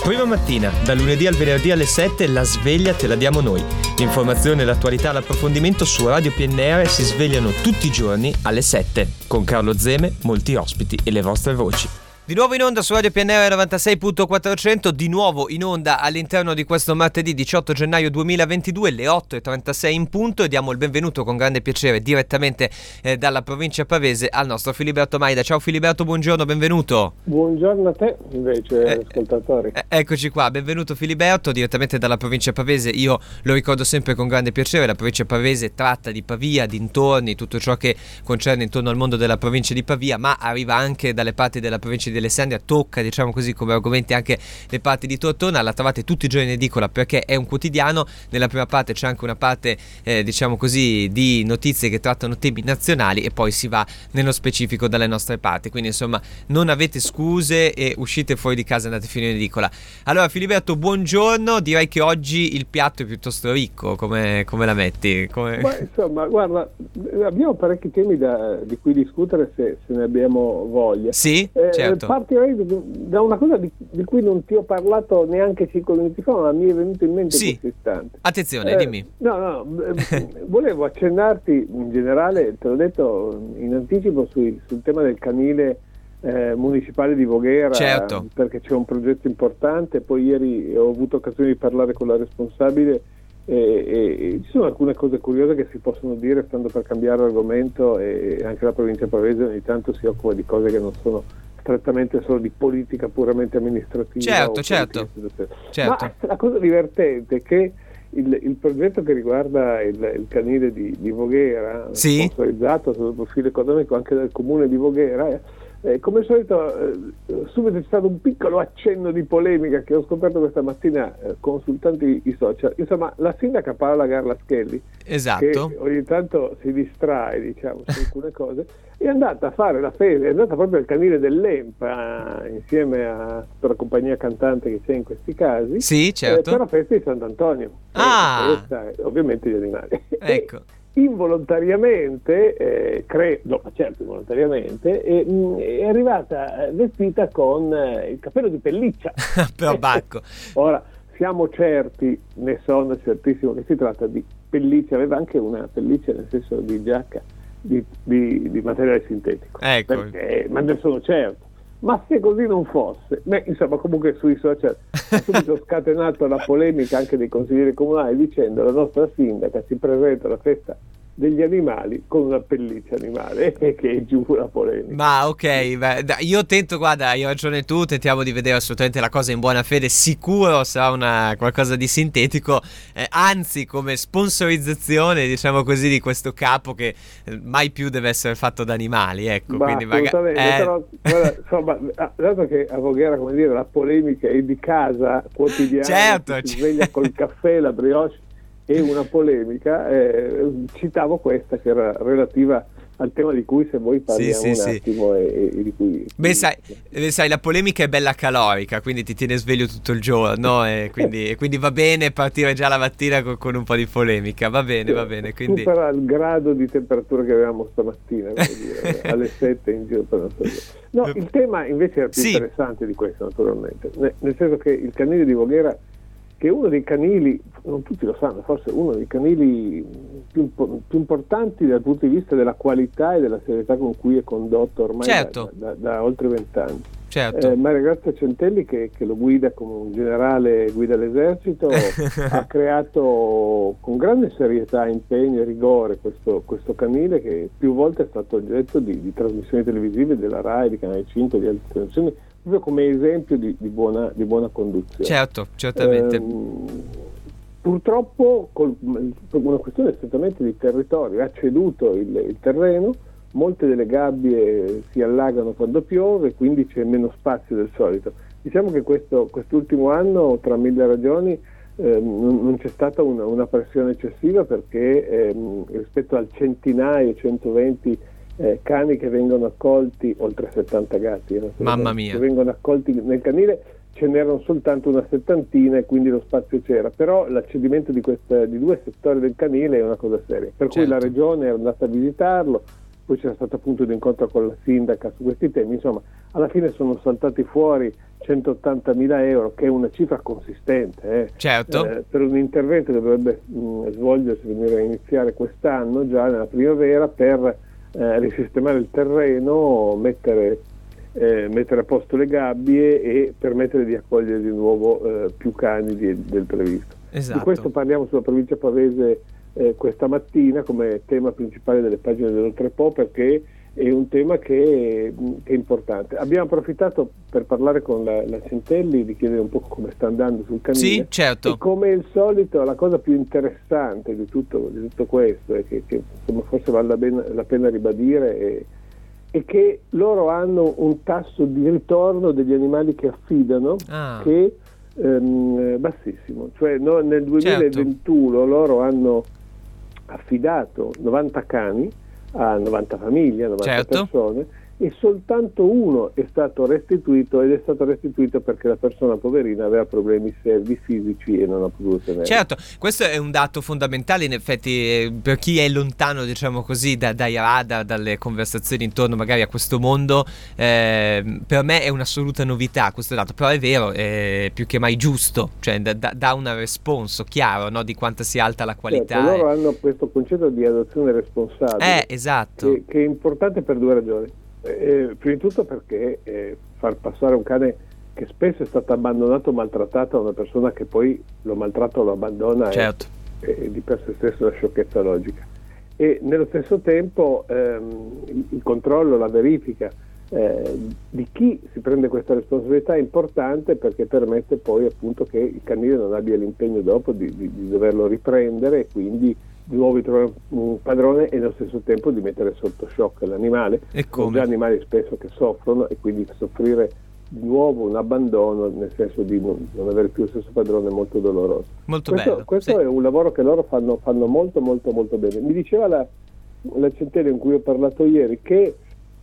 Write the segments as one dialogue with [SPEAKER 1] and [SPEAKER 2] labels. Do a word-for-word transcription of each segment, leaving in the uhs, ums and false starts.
[SPEAKER 1] Prima mattina, da lunedì al venerdì alle sette, la sveglia te la diamo noi. L'informazione, l'attualità, l'approfondimento su Radio P N R si svegliano tutti i giorni alle sette. Con Carlo Zeme, molti ospiti e le vostre voci. Di nuovo in onda su Radio P N R novantasei virgola quattrocento, di nuovo in onda all'interno di questo martedì diciotto gennaio duemilaventidue, le otto e trentasei in punto, e diamo il benvenuto con grande piacere direttamente eh, dalla provincia pavese al nostro Filiberto Maida. Ciao Filiberto, buongiorno, benvenuto.
[SPEAKER 2] Buongiorno a te invece,
[SPEAKER 1] eh,
[SPEAKER 2] ascoltatori.
[SPEAKER 1] Eh, eccoci qua, benvenuto Filiberto, direttamente dalla provincia pavese. Io lo ricordo sempre con grande piacere, la provincia pavese tratta di Pavia, dintorni, tutto ciò che concerne intorno al mondo della provincia di Pavia, ma arriva anche dalle parti della provincia di Alessandria, tocca diciamo così come argomenti anche le parti di Tortona. La trovate tutti i giorni in edicola perché è un quotidiano. Nella prima parte c'è anche una parte eh, diciamo così di notizie che trattano temi nazionali e poi si va nello specifico dalle nostre parti, quindi insomma non avete scuse e uscite fuori di casa, andate fino in edicola. Allora Filiberto, buongiorno, direi che oggi il piatto è piuttosto ricco, come, come la metti? Come...
[SPEAKER 2] Ma, insomma guarda, abbiamo parecchi temi da, di cui discutere se, se ne abbiamo voglia.
[SPEAKER 1] Sì,
[SPEAKER 2] eh,
[SPEAKER 1] certo.
[SPEAKER 2] Partirei da una cosa di, di cui non ti ho parlato neanche cinque minuti fa, ma mi è venuto in mente
[SPEAKER 1] sì.
[SPEAKER 2] in questo istante.
[SPEAKER 1] Attenzione,
[SPEAKER 2] eh,
[SPEAKER 1] dimmi.
[SPEAKER 2] No, no, volevo accennarti in generale, te l'ho detto in anticipo, sui, sul tema del canile eh, municipale di Voghera,
[SPEAKER 1] certo.
[SPEAKER 2] Perché c'è un progetto importante. Poi ieri ho avuto occasione di parlare con la responsabile e, e, e ci sono alcune cose curiose che si possono dire stando per cambiare argomento, e anche la provincia pavese ogni tanto si occupa di cose che non sono strettamente solo di politica puramente amministrativa.
[SPEAKER 1] Certo, certo, certo.
[SPEAKER 2] Ma la cosa divertente è che il, il progetto che riguarda il, il canile di, di Voghera,
[SPEAKER 1] sì,
[SPEAKER 2] sponsorizzato sul profilo economico anche del comune di Voghera, eh, come al solito eh, subito c'è stato un piccolo accenno di polemica che ho scoperto questa mattina eh, consultando i, i social. Insomma, la sindaca Paola Garlaschelli,
[SPEAKER 1] esatto,
[SPEAKER 2] che ogni tanto si distrae diciamo su alcune cose, è andata a fare la fede, è andata proprio al canile dell'Empa insieme a tutta la compagnia cantante che c'è in questi casi,
[SPEAKER 1] sì, certo,
[SPEAKER 2] eh, per la festa di Sant'Antonio.
[SPEAKER 1] Ah,
[SPEAKER 2] festa, ovviamente gli animali.
[SPEAKER 1] Ecco.
[SPEAKER 2] Involontariamente, eh, credo, ma certo involontariamente, eh, mh, è arrivata vestita con eh, il cappello di pelliccia.
[SPEAKER 1] Però Bacco.
[SPEAKER 2] Ora, siamo certi, ne sono certissimo, che si tratta di pelliccia, aveva anche una pelliccia nel senso di giacca di, di, di materiale sintetico,
[SPEAKER 1] ecco.
[SPEAKER 2] Perché, ma ne sono certo. Ma se così non fosse, beh, insomma, comunque sui social ha subito scatenato la polemica anche dei consiglieri comunali dicendo: la nostra sindaca si presenta alla festa degli animali con una pelliccia animale, e che è giù la polemica.
[SPEAKER 1] Ma ok, beh, io tento, guarda, hai ragione tu, tentiamo di vedere assolutamente la cosa in buona fede, sicuro sarà una qualcosa di sintetico, eh, anzi come sponsorizzazione, diciamo così, di questo capo che eh, mai più deve essere fatto da animali, ecco.
[SPEAKER 2] Ma
[SPEAKER 1] quindi
[SPEAKER 2] assolutamente,
[SPEAKER 1] magari, eh...
[SPEAKER 2] però, guarda, insomma, dato che a Voghera, come dire, la polemica è di casa quotidiana,
[SPEAKER 1] certo,
[SPEAKER 2] si
[SPEAKER 1] certo.
[SPEAKER 2] sveglia col caffè, la brioche e una polemica, eh, citavo questa che era relativa al tema di cui, se voi parliamo
[SPEAKER 1] sì, sì,
[SPEAKER 2] un
[SPEAKER 1] sì.
[SPEAKER 2] attimo e, e di cui...
[SPEAKER 1] Beh sai, eh, sai, la polemica è bella calorica, quindi ti tiene sveglio tutto il giorno, e quindi, e quindi va bene partire già la mattina con, con un po' di polemica, va bene, va bene. Quindi...
[SPEAKER 2] supera il grado di temperatura che avevamo stamattina, dire, alle sette in giro per la stagione. No, il tema invece era più
[SPEAKER 1] sì.
[SPEAKER 2] interessante di questo, naturalmente, nel senso che il canile di Voghera, che è uno dei canili, non tutti lo sanno, forse uno dei canili più, più importanti dal punto di vista della qualità e della serietà con cui è condotto ormai
[SPEAKER 1] certo.
[SPEAKER 2] da, da, da oltre vent'anni.
[SPEAKER 1] Certo.
[SPEAKER 2] Eh, Maria Grazia Centelli, che, che lo guida come un generale guida l'esercito, ha creato con grande serietà, impegno e rigore questo, questo canile, che più volte è stato oggetto di, di trasmissioni televisive della RAI, di Canale cinque, di altre trasmissioni, proprio come esempio di, di, buona, di buona conduzione.
[SPEAKER 1] Certo, certamente.
[SPEAKER 2] Eh, purtroppo, col, per una questione strettamente di territorio, ha ceduto il, il terreno, molte delle gabbie si allagano quando piove, quindi c'è meno spazio del solito. Diciamo che questo, quest'ultimo anno, tra mille ragioni, eh, non, non c'è stata una, una pressione eccessiva, perché eh, rispetto al centinaio, centoventi eh, cani che vengono accolti, oltre settanta gatti, eh,
[SPEAKER 1] mamma mia,
[SPEAKER 2] che vengono accolti nel canile, ce n'erano soltanto una settantina e quindi lo spazio c'era, però l'accedimento di, questa, di due settori del canile è una cosa seria, per
[SPEAKER 1] certo.
[SPEAKER 2] cui la regione è andata a visitarlo, poi c'era stato appunto un incontro con la sindaca su questi temi, insomma alla fine sono saltati fuori centottantamila euro, che è una cifra consistente eh.
[SPEAKER 1] Certo.
[SPEAKER 2] Eh, per un intervento che dovrebbe mh, svolgersi, dovrebbe iniziare quest'anno già nella primavera, per eh, risistemare il terreno, mettere, eh, mettere a posto le gabbie e permettere di accogliere di nuovo eh, più cani di, del previsto.
[SPEAKER 1] Esatto.
[SPEAKER 2] Di questo parliamo sulla provincia pavese eh, questa mattina come tema principale delle pagine dell'Oltrepo, perché è un tema che, che è importante. Abbiamo approfittato per parlare con la, la Centelli, di chiedere un po' come sta andando sul canile.
[SPEAKER 1] Sì, certo.
[SPEAKER 2] E come al solito la cosa più interessante di tutto, di tutto questo, e che, che insomma, forse vale la pena, la pena ribadire, è, è che loro hanno un tasso di ritorno degli animali che affidano
[SPEAKER 1] ah.
[SPEAKER 2] che è ehm, bassissimo. Cioè no, nel duemilaventuno certo. loro hanno affidato novanta cani a novanta famiglie, a novanta
[SPEAKER 1] certo.
[SPEAKER 2] persone, e soltanto uno è stato restituito, ed è stato restituito perché la persona poverina aveva problemi seri fisici e non ha potuto tenere.
[SPEAKER 1] Certo, questo è un dato fondamentale in effetti eh, per chi è lontano, diciamo così, da, dai radar, dalle conversazioni intorno magari a questo mondo. Eh, per me è un'assoluta novità questo dato, però è vero, è più che mai giusto, cioè da, da, dà un responso chiaro, no, di quanto sia alta la qualità.
[SPEAKER 2] Certo, loro
[SPEAKER 1] e...
[SPEAKER 2] hanno questo concetto di adozione responsabile,
[SPEAKER 1] eh, esatto.
[SPEAKER 2] che, che è importante per due ragioni. Eh, prima di tutto perché eh, far passare un cane che spesso è stato abbandonato o maltrattato a una persona che poi lo maltratta o lo abbandona
[SPEAKER 1] certo.
[SPEAKER 2] è, è di per sé stesso una sciocchezza logica, e nello stesso tempo ehm, il, il controllo, la verifica eh, di chi si prende questa responsabilità è importante, perché permette poi appunto che il canile non abbia l'impegno dopo di, di, di doverlo riprendere e quindi di nuovo trovare un padrone, e nello stesso tempo di mettere sotto shock l'animale.
[SPEAKER 1] E come?
[SPEAKER 2] Sono già animali spesso che soffrono, e quindi soffrire di nuovo un abbandono, nel senso di non, non avere più lo stesso padrone, è molto doloroso.
[SPEAKER 1] Molto
[SPEAKER 2] questo
[SPEAKER 1] bello.
[SPEAKER 2] questo
[SPEAKER 1] sì.
[SPEAKER 2] è un lavoro che loro fanno, fanno molto molto molto bene. Mi diceva la, la Centelli, in cui ho parlato ieri, che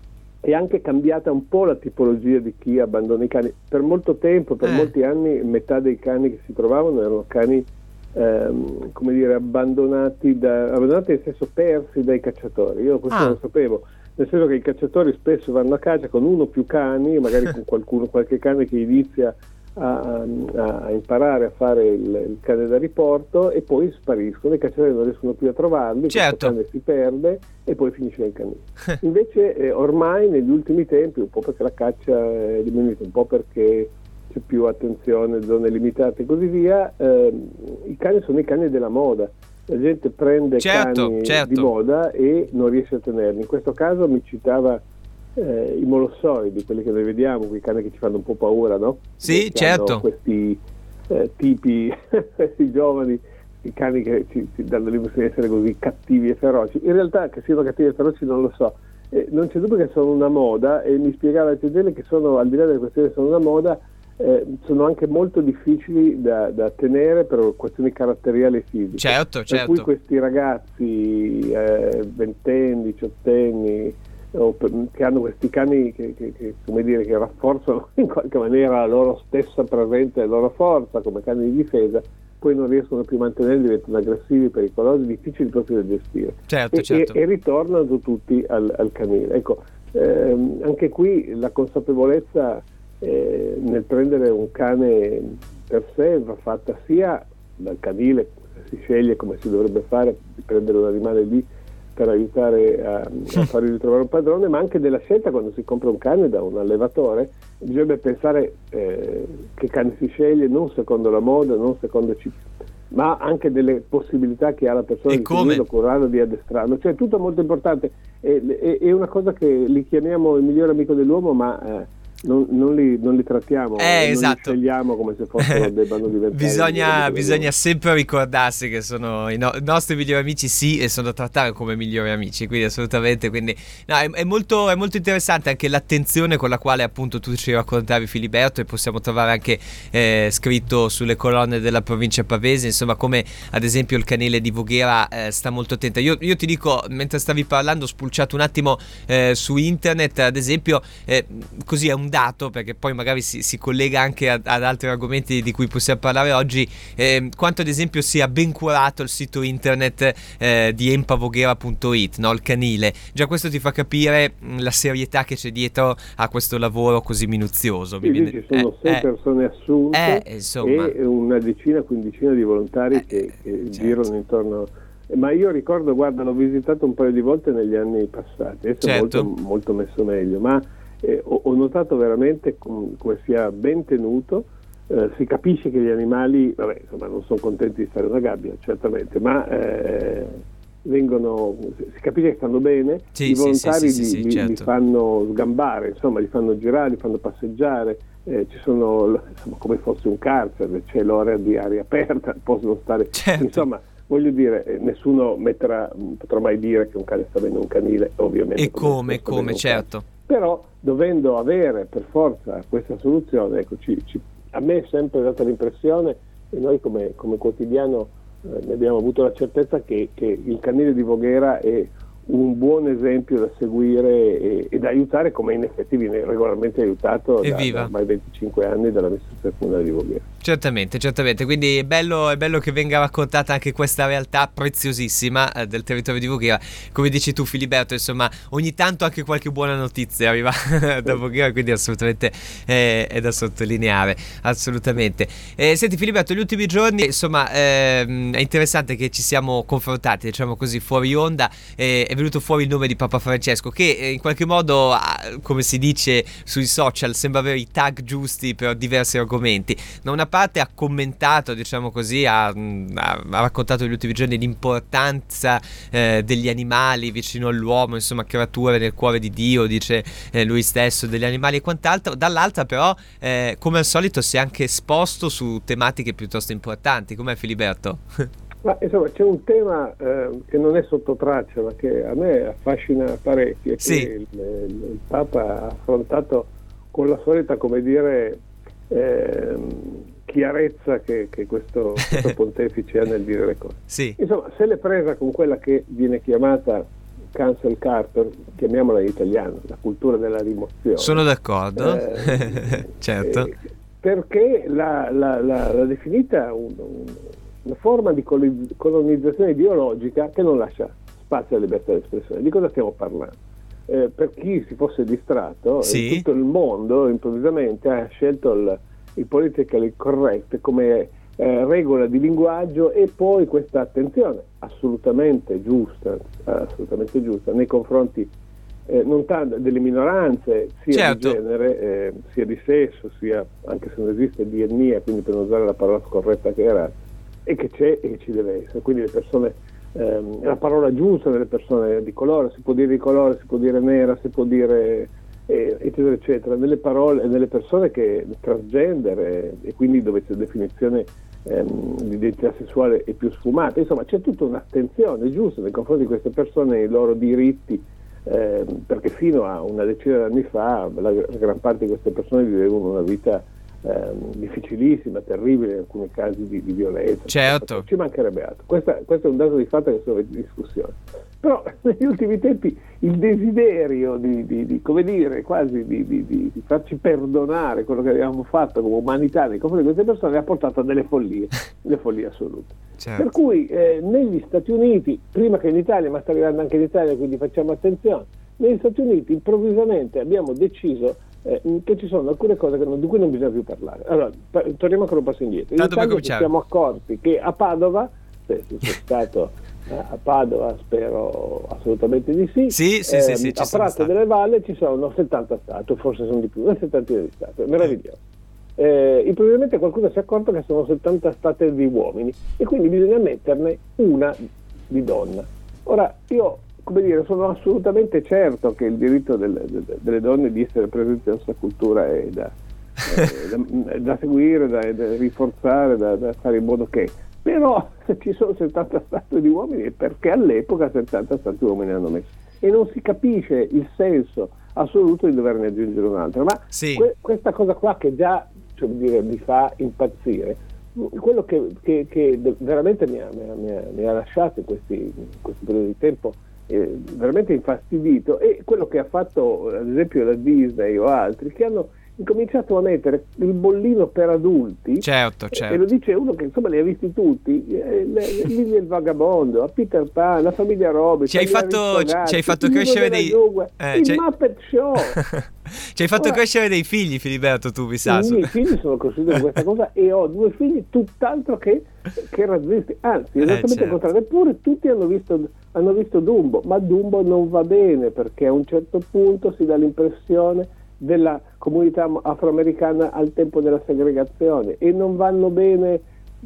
[SPEAKER 2] è anche cambiata un po' la tipologia di chi abbandona i cani. Per molto tempo, per
[SPEAKER 1] eh.
[SPEAKER 2] molti anni, metà dei cani che si trovavano erano cani Ehm, come dire abbandonati, da, abbandonati nel senso persi dai cacciatori. Io questo
[SPEAKER 1] ah.
[SPEAKER 2] non lo sapevo, nel senso che i cacciatori spesso vanno a caccia con uno o più cani, magari con qualcuno, qualche cane che inizia a, a, a imparare a fare il, il cane da riporto, e poi spariscono, i cacciatori non riescono più a trovarli,
[SPEAKER 1] certo.
[SPEAKER 2] il cane si perde e poi finisce nel canile. Invece eh, ormai negli ultimi tempi, un po' perché la caccia è diminuita, un po' perché c'è più attenzione, zone limitate e così via, eh, i cani sono i cani della moda. La gente prende
[SPEAKER 1] certo,
[SPEAKER 2] cani
[SPEAKER 1] certo.
[SPEAKER 2] di moda e non riesce a tenerli. In questo caso mi citava eh, i molossoidi, quelli che noi vediamo, quei cani che ci fanno un po' paura, no?
[SPEAKER 1] Sì,
[SPEAKER 2] che
[SPEAKER 1] certo.
[SPEAKER 2] Questi eh, tipi, questi giovani, i cani che ci, ci danno l'impressione di essere così cattivi e feroci. In realtà che siano cattivi e feroci non lo so. Eh, non c'è dubbio che sono una moda, e mi spiegava la Centelli che sono, al di là delle questioni che sono una moda, Eh, sono anche molto difficili da, da tenere per questioni caratteriali e fisiche.
[SPEAKER 1] Certo, certo.
[SPEAKER 2] Per cui questi ragazzi eh, ventenni, diciottenni, o per, che hanno questi cani che, che, che, come dire, che rafforzano in qualche maniera la loro stessa presenza e la loro forza come cani di difesa, poi non riescono più a mantenerli, diventano aggressivi, pericolosi, difficili proprio da gestire.
[SPEAKER 1] Certo,
[SPEAKER 2] e,
[SPEAKER 1] certo.
[SPEAKER 2] E, e ritornano tutti al, al canile. Ecco, ehm, anche qui la consapevolezza Eh, nel prendere un cane per sé va fatta sia dal canile, si sceglie come si dovrebbe fare di prendere un animale lì per aiutare a, a fargli ritrovare un padrone, ma anche della scelta quando si compra un cane da un allevatore. Bisogna pensare eh, che cane si sceglie, non secondo la moda, non secondo ci, ma anche delle possibilità che ha la persona
[SPEAKER 1] e
[SPEAKER 2] di
[SPEAKER 1] come?
[SPEAKER 2] tenerlo, curarlo, di addestrarlo, cioè tutto molto importante. È, è, è una cosa che li chiamiamo il migliore amico dell'uomo, ma eh, Non, non, li, non li trattiamo,
[SPEAKER 1] eh,
[SPEAKER 2] non
[SPEAKER 1] esatto.
[SPEAKER 2] li scegliamo come se fossero debbano diventare.
[SPEAKER 1] Bisogna, bisogna sempre ricordarsi che sono i, no, i nostri migliori amici, sì, e sono da trattare come migliori amici, quindi assolutamente. Quindi no, è, è, molto, è molto interessante anche l'attenzione con la quale appunto tu ci raccontavi, Filiberto, e possiamo trovare anche eh, scritto sulle colonne della provincia pavese, insomma, come ad esempio il canile di Voghera eh, sta molto attenta. Io, io ti dico, mentre stavi parlando ho spulciato un attimo eh, su internet, ad esempio, eh, così è un un dato, perché poi magari si, si collega anche ad, ad altri argomenti di cui possiamo parlare oggi, eh, quanto ad esempio sia ben curato il sito internet eh, di empavoghera punto it, no? Il canile. Già questo ti fa capire mh, la serietà che c'è dietro a questo lavoro così minuzioso.
[SPEAKER 2] Sì,
[SPEAKER 1] viene...
[SPEAKER 2] ci sono
[SPEAKER 1] eh,
[SPEAKER 2] sei
[SPEAKER 1] eh,
[SPEAKER 2] persone assunte
[SPEAKER 1] eh, insomma.
[SPEAKER 2] e una decina, quindicina di volontari
[SPEAKER 1] eh,
[SPEAKER 2] che, che
[SPEAKER 1] certo.
[SPEAKER 2] girano intorno. Ma io ricordo, guarda, l'ho visitato un paio di volte negli anni passati, adesso
[SPEAKER 1] Certo.
[SPEAKER 2] è molto, molto messo meglio, ma eh, ho, ho notato veramente com- come sia ben tenuto. Eh, si capisce che gli animali, vabbè, insomma, non sono contenti di stare in una gabbia, certamente, ma eh, vengono, si capisce che stanno bene,
[SPEAKER 1] Sì,
[SPEAKER 2] i
[SPEAKER 1] sì,
[SPEAKER 2] volontari
[SPEAKER 1] sì, sì,
[SPEAKER 2] li,
[SPEAKER 1] sì,
[SPEAKER 2] li-
[SPEAKER 1] certo.
[SPEAKER 2] li fanno sgambare, insomma, li fanno girare, li fanno passeggiare. Eh, ci sono, insomma, come fosse un carcere, c'è l'ora di aria aperta, possono stare,
[SPEAKER 1] Certo.
[SPEAKER 2] insomma, voglio dire, eh, nessuno metterà, potrà mai dire che un cane sta bene un canile, ovviamente.
[SPEAKER 1] E come,
[SPEAKER 2] sta bene
[SPEAKER 1] come,
[SPEAKER 2] un
[SPEAKER 1] certo.
[SPEAKER 2] cane. Però dovendo avere per forza questa soluzione, ecco, ci, ci, a me è sempre data l'impressione, e noi come, come quotidiano eh, ne abbiamo avuto la certezza, che, che il canile di Voghera è un buon esempio da seguire e, e da aiutare, come in effetti viene regolarmente aiutato da, da ormai venticinque anni dall'amministrazione comunale di Voghera.
[SPEAKER 1] Certamente, certamente, quindi è bello, è bello che venga raccontata anche questa realtà preziosissima eh, del territorio di Voghera. Come dici tu, Filiberto, insomma, ogni tanto anche qualche buona notizia arriva da Voghera, quindi assolutamente eh, è da sottolineare, assolutamente. Eh, senti Filiberto, gli ultimi giorni, insomma, ehm, è interessante che ci siamo confrontati, diciamo così, fuori onda, eh, è venuto fuori il nome di Papa Francesco, che eh, in qualche modo, come si dice sui social, sembra avere i tag giusti per diversi argomenti. Da una parte ha commentato, diciamo così, ha, ha, ha raccontato negli ultimi giorni l'importanza eh, degli animali vicino all'uomo, insomma, creature nel cuore di Dio, dice eh, lui stesso, degli animali e quant'altro. Dall'altra però, eh, come al solito, si è anche esposto su tematiche piuttosto importanti. Com'è, Filiberto?
[SPEAKER 2] Ma insomma, c'è un tema eh, che non è sotto traccia, ma che a me affascina parecchio,
[SPEAKER 1] sì.
[SPEAKER 2] che il, il, il Papa ha affrontato con la solita, come dire, eh, chiarezza che, che questo, questo pontefice ha nel dire le cose.
[SPEAKER 1] Sì.
[SPEAKER 2] Insomma, se l'è presa con quella che viene chiamata cancel culture, chiamiamola in italiano, la cultura della rimozione.
[SPEAKER 1] Sono d'accordo,
[SPEAKER 2] eh,
[SPEAKER 1] certo.
[SPEAKER 2] Eh, perché l'ha, l'ha, l'ha, l'ha definita un, un, una forma di colonizzazione ideologica che non lascia spazio alla libertà di espressione. Di cosa stiamo parlando? Eh, per chi si fosse distratto,
[SPEAKER 1] sì.
[SPEAKER 2] in tutto il mondo improvvisamente ha scelto il, il politically correct come eh, regola di linguaggio, e poi questa attenzione assolutamente giusta, assolutamente giusta nei confronti eh, non tanto delle minoranze, sia
[SPEAKER 1] certo.
[SPEAKER 2] di genere, eh, sia di sesso, sia, anche se non esiste, di etnia, quindi per non usare la parola scorretta che era, e che c'è e che ci deve essere, quindi le persone, ehm, la parola giusta delle persone di colore, si può dire di colore, si può dire nera, si può dire eh, eccetera eccetera, nelle parole, nelle persone che transgender eh, e quindi dove c'è definizione ehm, di identità sessuale è più sfumata, insomma c'è tutta un'attenzione giusta nei confronti di queste persone e i loro diritti, eh, perché fino a una decina di anni fa la, la gran parte di queste persone vivevano una vita Eh, difficilissima, terribile, in alcuni casi di, di violenza.
[SPEAKER 1] Certo.
[SPEAKER 2] Ci mancherebbe altro. Questa, questo è un dato di fatto che sono in discussione. Però negli ultimi tempi il desiderio di, di, di come dire, quasi di, di, di, di farci perdonare quello che abbiamo fatto come umanità nei confronti di queste persone ha portato a delle follie, delle follie assolute.
[SPEAKER 1] Certo.
[SPEAKER 2] Per cui eh, negli Stati Uniti, prima che in Italia, ma sta arrivando anche in Italia, quindi facciamo attenzione, negli Stati Uniti improvvisamente abbiamo deciso Eh, che ci sono alcune cose che non, di cui non bisogna più parlare. Allora, pa- torniamo ancora un passo indietro. In Italia ci siamo accorti che a Padova, se sei stato eh, a Padova, spero assolutamente di sì,
[SPEAKER 1] sì, sì,
[SPEAKER 2] eh,
[SPEAKER 1] sì, sì,
[SPEAKER 2] a Prato delle Valle ci sono settanta statue, forse sono di più, una settantina di statue, meraviglioso. Eh, improvvisamente qualcuno si è accorto che sono settanta statue di uomini e quindi bisogna metterne una di donna. Ora, io come dire, sono assolutamente certo che il diritto delle, delle, delle donne di essere presenti nella nostra cultura è da, eh, da, da seguire, da, da rinforzare, da, da fare in modo che, però se ci sono settanta statue di uomini è perché all'epoca settanta statue di uomini hanno messo, e non si capisce il senso assoluto di doverne aggiungere un'altra, ma
[SPEAKER 1] sì.
[SPEAKER 2] que- questa cosa qua che già, cioè, dire, mi fa impazzire, quello che, che, che veramente mi ha, mi ha, mi ha, mi ha lasciato in questi, in questi periodi di tempo eh, veramente infastidito, e quello che ha fatto ad esempio la Disney o altri, che hanno incominciato a mettere il bollino per adulti,
[SPEAKER 1] certo, certo.
[SPEAKER 2] e lo dice uno che insomma li ha visti tutti, eh, Lily e il Vagabondo, a Peter Pan, la famiglia Robin,
[SPEAKER 1] ci hai fatto, ci hai fatto crescere dei
[SPEAKER 2] eh, il Muppet Show.
[SPEAKER 1] Ci hai fatto
[SPEAKER 2] Ora,
[SPEAKER 1] crescere dei figli, Filiberto, tu mi sa.
[SPEAKER 2] I miei figli sono cresciuti con questa cosa e ho due figli tutt'altro che, che razzisti, anzi esattamente
[SPEAKER 1] eh, certo.
[SPEAKER 2] il contrario. Eppure tutti hanno visto, hanno visto Dumbo, ma Dumbo non va bene perché a un certo punto si dà l'impressione della comunità afroamericana al tempo della segregazione, e non vanno bene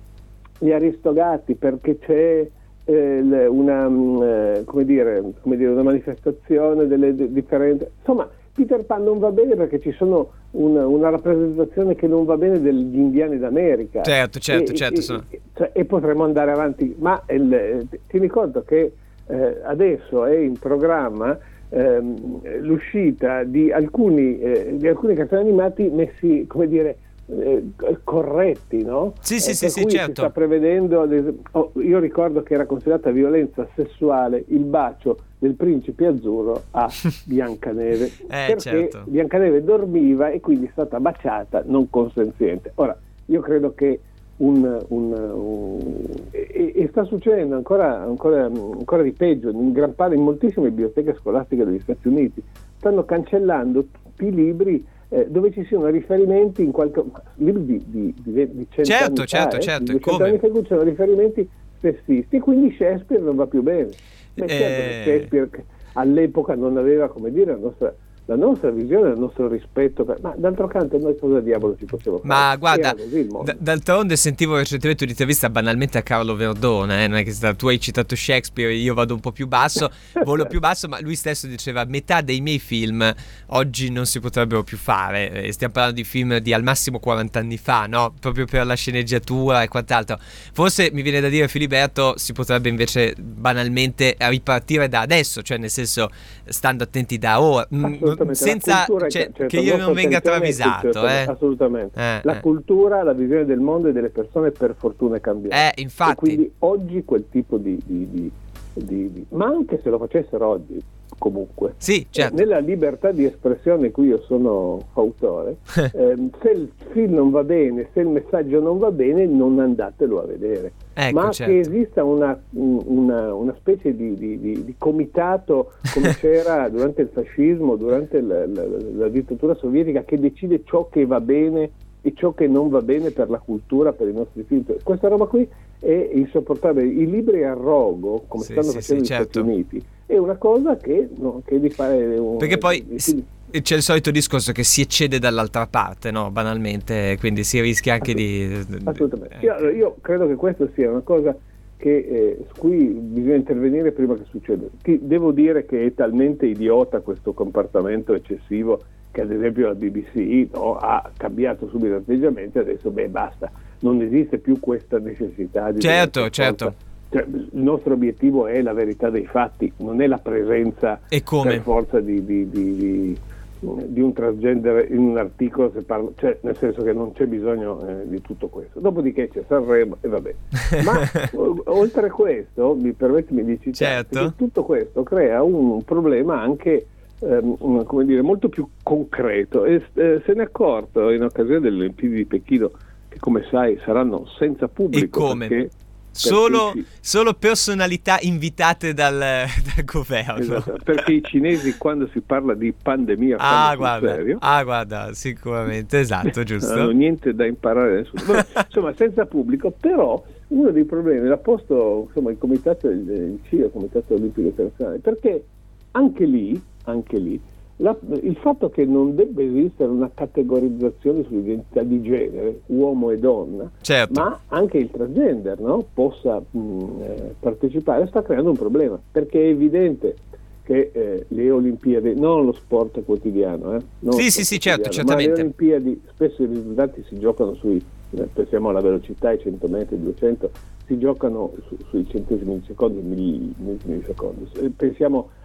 [SPEAKER 2] gli Aristogatti perché c'è eh, una, eh, come dire, come dire, una manifestazione delle de- differenze. Insomma, Peter Pan non va bene perché ci sono una, una rappresentazione che non va bene degli indiani d'America.
[SPEAKER 1] Certo, certo,
[SPEAKER 2] e,
[SPEAKER 1] certo.
[SPEAKER 2] E,
[SPEAKER 1] sono...
[SPEAKER 2] cioè, e potremmo andare avanti, ma il, tieni conto che eh, adesso è in programma ehm, l'uscita di alcuni, eh, di alcuni cartoni animati messi, come dire, eh, corretti, no?
[SPEAKER 1] Sì, sì,
[SPEAKER 2] eh,
[SPEAKER 1] sì,
[SPEAKER 2] per
[SPEAKER 1] sì,
[SPEAKER 2] cui
[SPEAKER 1] certo.
[SPEAKER 2] si sta prevedendo, ad esempio, oh, io ricordo che era considerata violenza sessuale il bacio del principe azzurro a Biancaneve,
[SPEAKER 1] eh,
[SPEAKER 2] perché
[SPEAKER 1] certo.
[SPEAKER 2] Biancaneve dormiva e quindi è stata baciata non consenziente. Ora, io credo che un, un, un e, e sta succedendo ancora, ancora, ancora di peggio in gran parte, in moltissime biblioteche scolastiche degli Stati Uniti stanno cancellando tutti i libri eh, dove ci siano riferimenti in qualche libri di, di, di, di cento
[SPEAKER 1] certo,
[SPEAKER 2] anni
[SPEAKER 1] certo,
[SPEAKER 2] fa,
[SPEAKER 1] certo,
[SPEAKER 2] eh, di cento anni fa in cui c'erano riferimenti sessisti, e quindi Shakespeare non va più bene. Beh, certo
[SPEAKER 1] eh...
[SPEAKER 2] che Shakespeare all'epoca non aveva, come dire, la nostra, la nostra visione, il nostro rispetto per... ma d'altro canto noi cosa diavolo ci possiamo fare?
[SPEAKER 1] Ma guarda,
[SPEAKER 2] così, d-
[SPEAKER 1] d'altronde sentivo recentemente un'intervista banalmente a Carlo Verdone, eh? Non è che sta, tu hai citato Shakespeare, io vado un po' più basso, volo più basso, ma lui stesso diceva metà dei miei film oggi non si potrebbero più fare, eh, stiamo parlando di film di al massimo quaranta anni fa, no? Proprio per la sceneggiatura e quant'altro. Forse mi viene da dire, Filiberto, si potrebbe invece banalmente ripartire da adesso, cioè nel senso stando attenti da ora, senza
[SPEAKER 2] cultura,
[SPEAKER 1] cioè,
[SPEAKER 2] certo,
[SPEAKER 1] che io non venga travisato,
[SPEAKER 2] certo,
[SPEAKER 1] eh?
[SPEAKER 2] assolutamente.
[SPEAKER 1] Eh,
[SPEAKER 2] la
[SPEAKER 1] eh.
[SPEAKER 2] cultura, la visione del mondo e delle persone per fortuna è cambiata.
[SPEAKER 1] Eh, infatti.
[SPEAKER 2] E quindi oggi quel tipo di, di, di, di, di ma anche se lo facessero oggi, comunque,
[SPEAKER 1] sì, certo.
[SPEAKER 2] eh, nella libertà di espressione di cui io sono fautore, ehm, se il film non va bene, se il messaggio non va bene, non andatelo a vedere.
[SPEAKER 1] Ecco,
[SPEAKER 2] ma
[SPEAKER 1] certo.
[SPEAKER 2] che esista una, una, una specie di, di, di, di comitato come c'era durante il fascismo, durante la, la, la dittatura sovietica, che decide ciò che va bene e ciò che non va bene per la cultura, per i nostri film. Questa roba qui è insopportabile. I libri a rogo, come
[SPEAKER 1] sì,
[SPEAKER 2] stanno
[SPEAKER 1] sì,
[SPEAKER 2] facendo
[SPEAKER 1] sì,
[SPEAKER 2] gli
[SPEAKER 1] certo.
[SPEAKER 2] Stati Uniti, è una cosa che, no, che di fare un,
[SPEAKER 1] perché poi
[SPEAKER 2] di,
[SPEAKER 1] si, c'è il solito discorso che si eccede dall'altra parte, no? Banalmente, quindi si rischia anche
[SPEAKER 2] assolutamente,
[SPEAKER 1] di
[SPEAKER 2] assolutamente.
[SPEAKER 1] Eh,
[SPEAKER 2] Io, io credo che questa sia una cosa che eh, su cui bisogna intervenire prima che succeda. Ti, devo dire che è talmente idiota questo comportamento eccessivo che ad esempio la B B C, no, ha cambiato subito atteggiamento e adesso beh basta, non esiste più questa necessità di
[SPEAKER 1] certo, certo.
[SPEAKER 2] Cioè, il nostro obiettivo è la verità dei fatti, non è la presenza
[SPEAKER 1] e come?
[SPEAKER 2] per forza di, di, di, di, di un transgender in un articolo, se parla, cioè nel senso che non c'è bisogno eh, di tutto questo. Dopodiché c'è Sanremo e vabbè. Ma o, oltre a questo, mi permettimi di citare,
[SPEAKER 1] certo.
[SPEAKER 2] che tutto questo crea un problema anche ehm, come dire, molto più concreto, e eh, se ne è accorto in occasione delle Olimpiadi di Pechino, che come sai saranno senza pubblico.
[SPEAKER 1] E come?
[SPEAKER 2] Perché
[SPEAKER 1] Solo,
[SPEAKER 2] ci...
[SPEAKER 1] solo personalità invitate dal, dal governo.
[SPEAKER 2] Esatto, perché i cinesi quando si parla di pandemia
[SPEAKER 1] ah,
[SPEAKER 2] fanno
[SPEAKER 1] guarda,
[SPEAKER 2] sul serio.
[SPEAKER 1] Ah guarda, sicuramente, esatto, giusto.
[SPEAKER 2] Non hanno niente da imparare da nessuno. Vabbè, insomma, senza pubblico, però uno dei problemi l'ha posto insomma, il comitato il C I O, il Comitato Olimpico Internazionale, perché anche lì, anche lì La, il fatto che non debba esistere una categorizzazione sull'identità di genere, uomo e donna,
[SPEAKER 1] certo.
[SPEAKER 2] ma anche il transgender, no, possa mh, eh, partecipare, sta creando un problema, perché è evidente che eh, le Olimpiadi, non lo sport quotidiano, eh, non
[SPEAKER 1] sì,
[SPEAKER 2] sport
[SPEAKER 1] sì, sì,
[SPEAKER 2] quotidiano,
[SPEAKER 1] certo, certamente.
[SPEAKER 2] ma le Olimpiadi spesso i risultati si giocano sui, eh, pensiamo alla velocità, ai cento metri, duecento, si giocano su, sui centesimi di secondo, millesimi di secondo, pensiamo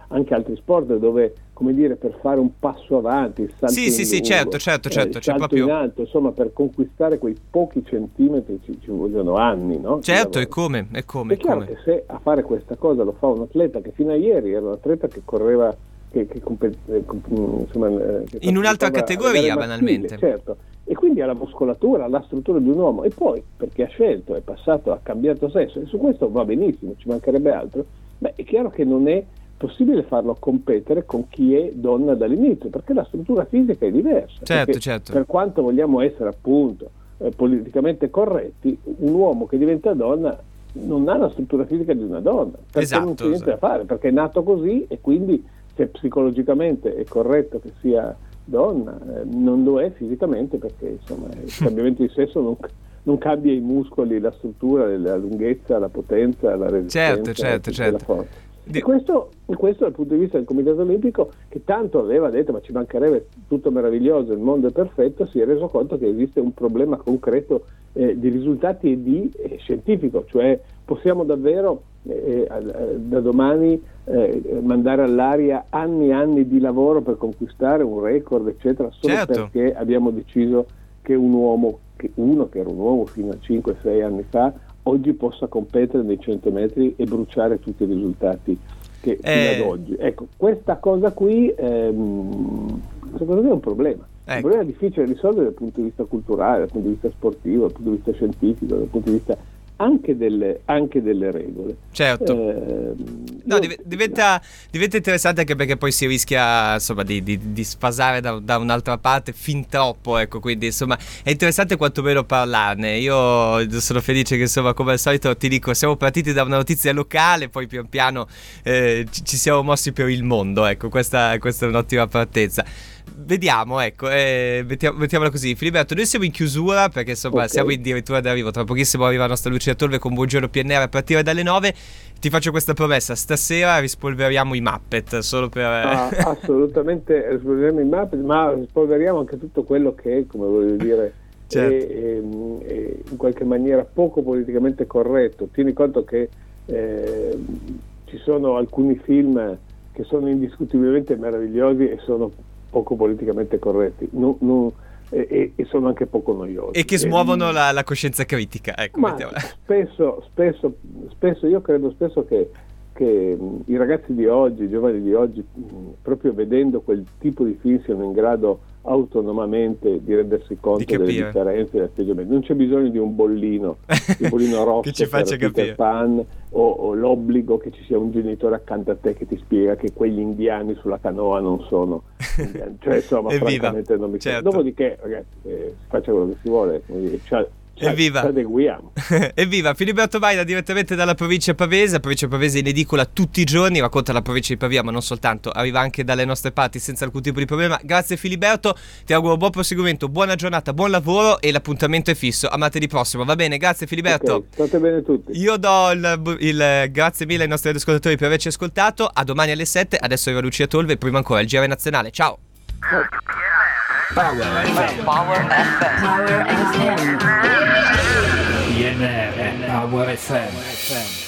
[SPEAKER 2] anche altri sport dove, come dire, per fare un passo avanti, il salto
[SPEAKER 1] sì,
[SPEAKER 2] in
[SPEAKER 1] sì,
[SPEAKER 2] lungo,
[SPEAKER 1] sì, certo, certo, certo,
[SPEAKER 2] eh, il
[SPEAKER 1] c'è
[SPEAKER 2] salto
[SPEAKER 1] proprio...
[SPEAKER 2] in alto, insomma, per conquistare quei pochi centimetri ci, ci vogliono anni, no?
[SPEAKER 1] Certo, e come, e come,
[SPEAKER 2] È chiaro
[SPEAKER 1] come.
[SPEAKER 2] che se a fare questa cosa lo fa un atleta che fino a ieri era un atleta che correva, che, che, compet- eh, insomma, eh, che
[SPEAKER 1] in un'altra
[SPEAKER 2] partecipava alle
[SPEAKER 1] categoria,
[SPEAKER 2] gare maschili,
[SPEAKER 1] banalmente.
[SPEAKER 2] certo, e quindi ha la muscolatura, ha la struttura di un uomo, e poi perché ha scelto, è passato, ha cambiato sesso, e su questo va benissimo, ci mancherebbe altro. Beh, è chiaro che non è possibile farlo competere con chi è donna dall'inizio, perché la struttura fisica è diversa.
[SPEAKER 1] Certo, certo.
[SPEAKER 2] Per quanto vogliamo essere appunto eh, politicamente corretti, un uomo che diventa donna non ha la struttura fisica di una donna, perché
[SPEAKER 1] esatto,
[SPEAKER 2] non c'è niente
[SPEAKER 1] esatto.
[SPEAKER 2] da fare, perché è nato così, e quindi se psicologicamente è corretto che sia donna, eh, non lo è fisicamente, perché insomma il cambiamento di sesso non, non cambia i muscoli, la struttura, la lunghezza, la potenza, la resistenza,
[SPEAKER 1] certo, certo, certo.
[SPEAKER 2] la forza. E questo, questo dal punto di vista del Comitato Olimpico, che tanto aveva detto ma ci mancherebbe, tutto meraviglioso, il mondo è perfetto, si è reso conto che esiste un problema concreto eh, di risultati e di eh, scientifico, cioè possiamo davvero eh, eh, da domani eh, mandare all'aria anni e anni di lavoro per conquistare un record eccetera, solo
[SPEAKER 1] certo.
[SPEAKER 2] perché abbiamo deciso che un uomo, che uno che era un uomo fino a cinque sei anni fa, oggi possa competere nei cento metri e bruciare tutti i risultati che
[SPEAKER 1] eh...
[SPEAKER 2] fino ad oggi. Ecco, questa cosa qui ehm, secondo me è un problema.
[SPEAKER 1] Ecco.
[SPEAKER 2] Un problema difficile da risolvere dal punto di vista culturale, dal punto di vista sportivo, dal punto di vista scientifico, dal punto di vista anche delle, anche delle regole.
[SPEAKER 1] Certo.
[SPEAKER 2] Eh,
[SPEAKER 1] no, div- diventa, diventa interessante anche perché poi si rischia insomma di, di, di sfasare da, da un'altra parte fin troppo, ecco, quindi insomma è interessante quantomeno parlarne. Io sono felice che insomma, come al solito ti dico, siamo partiti da una notizia locale, poi pian piano eh, ci, ci siamo mossi per il mondo, ecco, questa, questa è un'ottima partenza. Vediamo, ecco, eh, mettiamo, mettiamola così. Filiberto, noi siamo in chiusura perché insomma okay. siamo addirittura d'arrivo. Tra pochissimo arriva la nostra Lucia Tolve con Buongiorno P N R a partire dalle nove. Ti faccio questa promessa: stasera rispolveriamo i Muppet. Solo per
[SPEAKER 2] ah, assolutamente rispolveriamo i Muppet, ma rispolveriamo anche tutto quello che, come voglio dire, certo. è, è, è in qualche maniera poco politicamente corretto. Tieni conto che eh, ci sono alcuni film che sono indiscutibilmente meravigliosi e sono poco politicamente corretti non, non, e, e sono anche poco noiosi
[SPEAKER 1] e che smuovono e, la, la coscienza critica, ecco,
[SPEAKER 2] ma spesso, spesso, spesso io credo spesso che, che i ragazzi di oggi, i giovani di oggi, proprio vedendo quel tipo di film siano in grado autonomamente di rendersi conto di delle differenze degli atteggiamenti. Non c'è bisogno di un bollino, un bollino rosso
[SPEAKER 1] che ci faccia
[SPEAKER 2] per
[SPEAKER 1] capire.
[SPEAKER 2] Peter Pan, o, o l'obbligo che ci sia un genitore accanto a te che ti spiega che quegli indiani sulla canoa non sono indiani. Cioè insomma, francamente non mi
[SPEAKER 1] certo.
[SPEAKER 2] Dopodiché, ragazzi, eh, si faccia quello che si vuole, cioè,
[SPEAKER 1] Evviva! Evviva! Filiberto Maina direttamente dalla provincia pavese, la provincia pavese in edicola tutti i giorni, racconta la provincia di Pavia, ma non soltanto, arriva anche dalle nostre parti senza alcun tipo di problema. Grazie Filiberto, ti auguro buon proseguimento, buona giornata, buon lavoro e l'appuntamento è fisso a martedì prossimo, va bene? Grazie Filiberto.
[SPEAKER 2] Okay, state bene tutti.
[SPEAKER 1] Io do il, il grazie mille ai nostri ascoltatori per averci ascoltato, a domani alle sette, adesso arriva Lucia Tolve e prima ancora il G R nazionale, ciao!
[SPEAKER 3] Power F M. Power F M. Power F M. P N R Power F M.